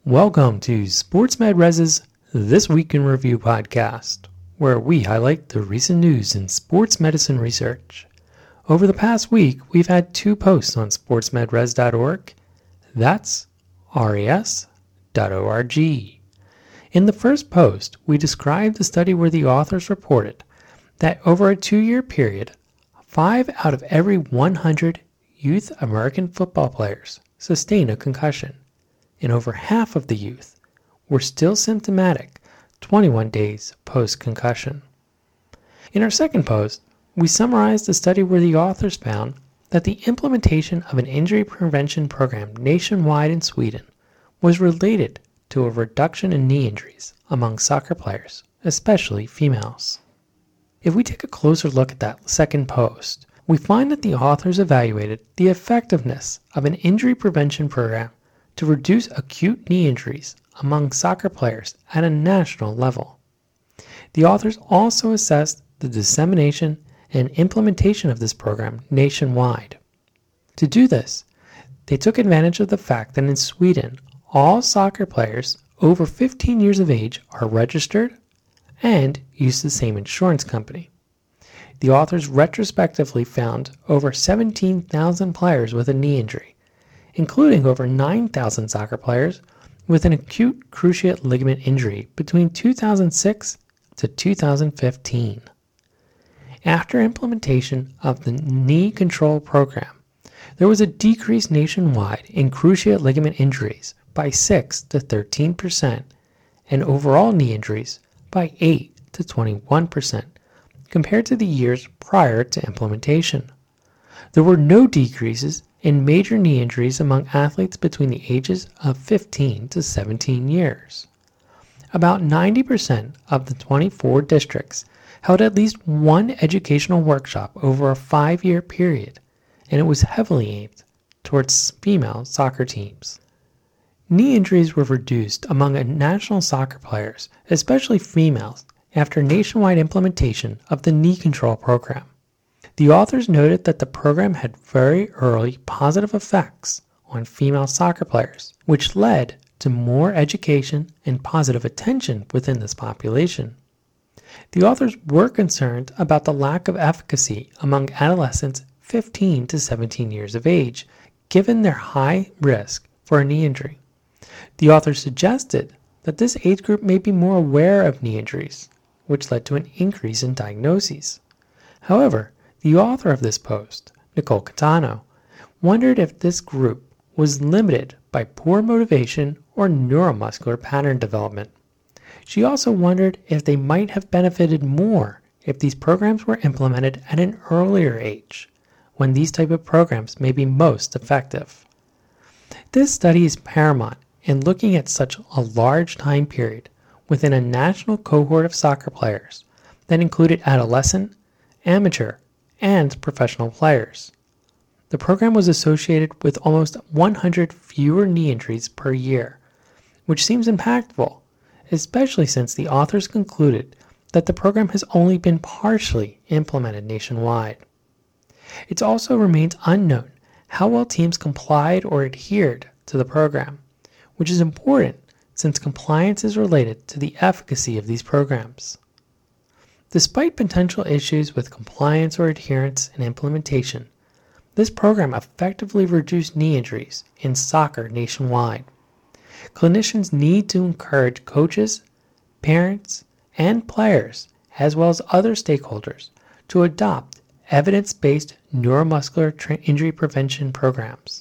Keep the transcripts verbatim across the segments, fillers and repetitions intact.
Welcome to SportsMedRes's This Week in Review podcast, where we highlight the recent news in sports medicine research. Over the past week, we've had two posts on sports med res dot org. That's R E S dot org. In the first post, we described the study where the authors reported that over a two-year period, five out of every one hundred youth American football players sustained a concussion, and over half of the youth were still symptomatic twenty-one days post-concussion. In our second post, we summarized the study where the authors found that the implementation of an injury prevention program nationwide in Sweden was related to a reduction in knee injuries among soccer players, especially females. If we take a closer look at that second post, we find that the authors evaluated the effectiveness of an injury prevention program to reduce acute knee injuries among soccer players at a national level. The authors also assessed the dissemination and implementation of this program nationwide. To do this, they took advantage of the fact that in Sweden, all soccer players over fifteen years of age are registered and use the same insurance company. The authors retrospectively found over seventeen thousand players with a knee injury, including over nine thousand soccer players with an acute cruciate ligament injury between two thousand six to two thousand fifteen. After implementation of the knee control program, there was a decrease nationwide in cruciate ligament injuries by six to thirteen percent and overall knee injuries by eight to twenty-one percent compared to the years prior to implementation. There were no decreases in major knee injuries among athletes between the ages of fifteen to seventeen years. About ninety percent of the twenty-four districts held at least one educational workshop over a five-year period, and it was heavily aimed towards female soccer teams. Knee injuries were reduced among national soccer players, especially females, after nationwide implementation of the knee control program. The authors noted that the program had very early positive effects on female soccer players, which led to more education and positive attention within this population. The authors were concerned about the lack of efficacy among adolescents fifteen to seventeen years of age, given their high risk for a knee injury. The authors suggested that this age group may be more aware of knee injuries, which led to an increase in diagnoses. However, the author of this post, Nicole Catano, wondered if this group was limited by poor motivation or neuromuscular pattern development. She also wondered if they might have benefited more if these programs were implemented at an earlier age, when these type of programs may be most effective. This study is paramount in looking at such a large time period within a national cohort of soccer players that included adolescent, amateur, and professional players. The program was associated with almost one hundred fewer knee injuries per year, which seems impactful, especially since the authors concluded that the program has only been partially implemented nationwide. It also remains unknown how well teams complied or adhered to the program, which is important since compliance is related to the efficacy of these programs. Despite potential issues with compliance or adherence and implementation, this program effectively reduced knee injuries in soccer nationwide. Clinicians need to encourage coaches, parents, and players, as well as other stakeholders, to adopt evidence-based neuromuscular tra- injury prevention programs.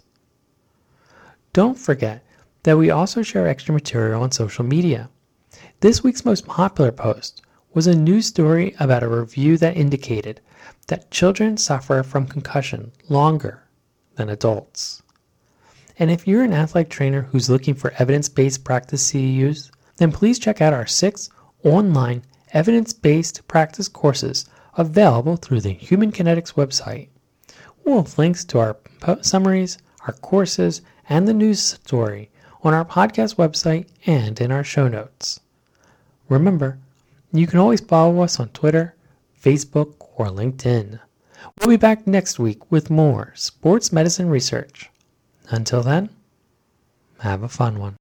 Don't forget that we also share extra material on social media. This week's most popular post was a news story about a review that indicated that children suffer from concussion longer than adults. And if you're an athletic trainer who's looking for evidence-based practice C E Us, then please check out our six online evidence-based practice courses available through the Human Kinetics website. We'll have links to our summaries, our courses, and the news story on our podcast website and in our show notes. Remember, you can always follow us on Twitter, Facebook, or LinkedIn. We'll be back next week with more sports medicine research. Until then, have a fun one.